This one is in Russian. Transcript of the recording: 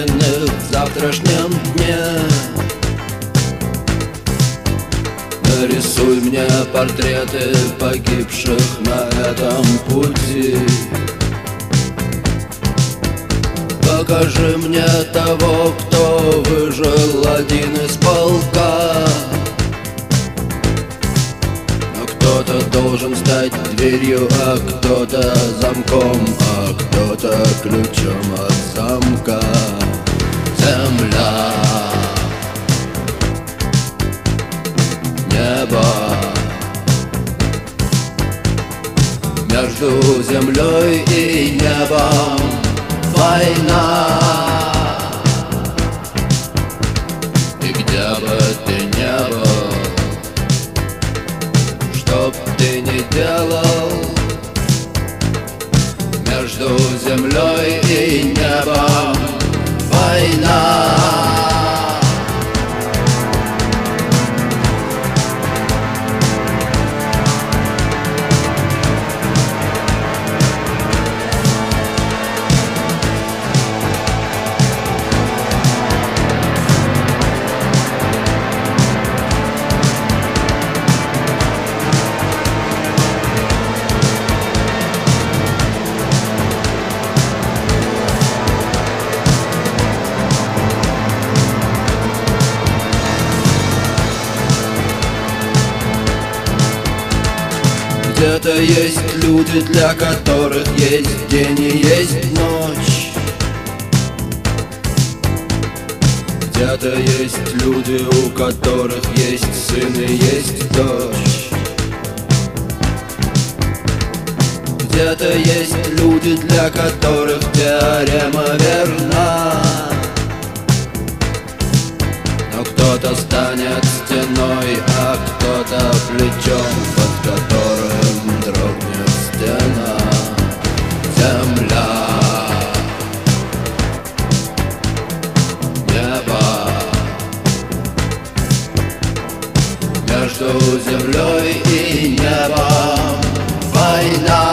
уверены в завтрашнем дне. Нарисуй мне портреты погибших на этом пути. Покажи мне того, кто выжил один из полка. Но кто-то должен стать дверью, а кто-то замком, а кто-то ключом от замка. Земля, небо, между землей и небом война. И где бы ты ни был, что б ты ни делал, между землей и небом война. Где-то есть люди, для которых есть день и есть ночь. Где-то есть люди, у которых есть сын и есть дочь. Где-то есть люди, для которых теорема верна. Но кто-то станет стеной, а кто-то плечом, под которым дрогнет стена. Земля, небо, между землей и небом война.